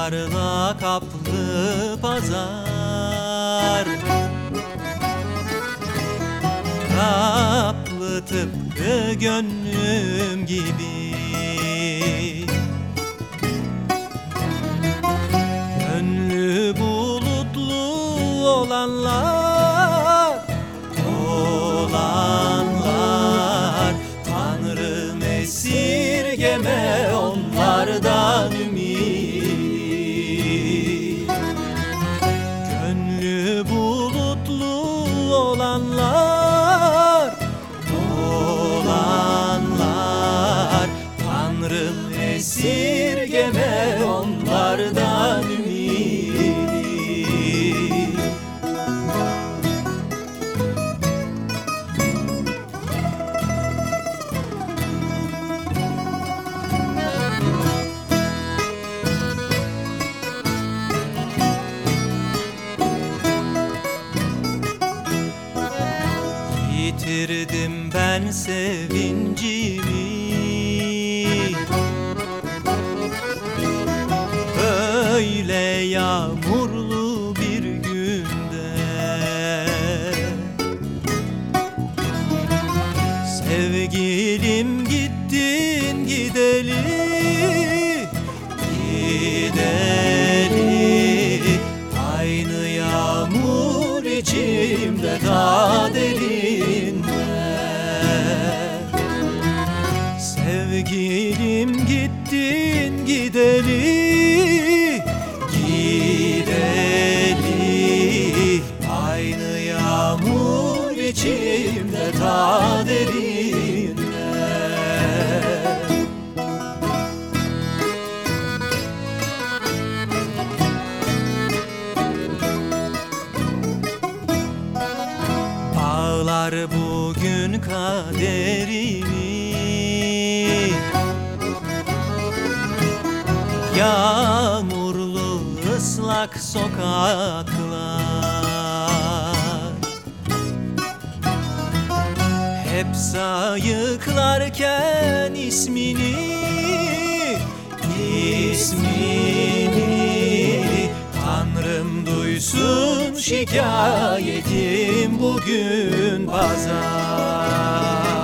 Yollarla kaplı pazar, kaplı tıpkı gönlüm gibi. Gönlü bulutlu olanlar, Tanrım esirgeme onlardan ümit. Gönlü bulutlu olanlar, Tanrım esirgeme onlardan ümit. Yitirdim ben sevincimi, böyle yağmurlu bir günde. Sevgilim gittin gideli, aynı yağmur içimde ta derinde. Sevgilim gittin gideli, aynı yağmur içimde ta derinde. Bağlar bugün kaderimi, yağmurlu ıslak sokaklar. Hep sayıklarken ismini, Tanrım duysun şikayetim bugün pazar.